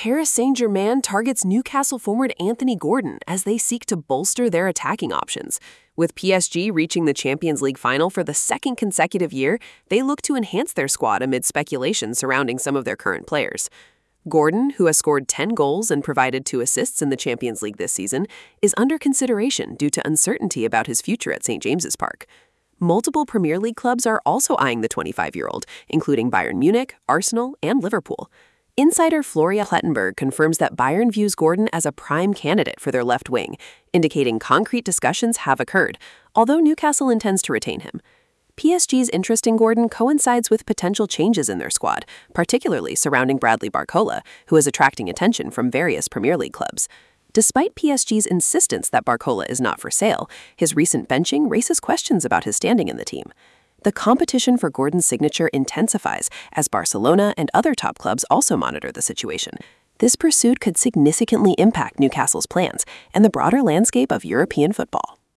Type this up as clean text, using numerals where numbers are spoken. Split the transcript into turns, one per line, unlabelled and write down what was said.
Paris Saint-Germain targets Newcastle forward Anthony Gordon as they seek to bolster their attacking options. With PSG reaching the Champions League final for the second consecutive year, they look to enhance their squad amid speculation surrounding some of their current players. Gordon, who has scored 10 goals and provided 2 assists in the Champions League this season, is under consideration due to uncertainty about his future at St. James's Park. Multiple Premier League clubs are also eyeing the 25-year-old, including Bayern Munich, Arsenal, and Liverpool. Insider Florian Plettenberg confirms that Bayern views Gordon as a prime candidate for their left wing, indicating concrete discussions have occurred, although Newcastle intends to retain him. PSG's interest in Gordon coincides with potential changes in their squad, particularly surrounding Bradley Barcola, who is attracting attention from various Premier League clubs. Despite PSG's insistence that Barcola is not for sale, his recent benching raises questions about his standing in the team. The competition for Gordon's signature intensifies as Barcelona and other top clubs also monitor the situation. This pursuit could significantly impact Newcastle's plans and the broader landscape of European football.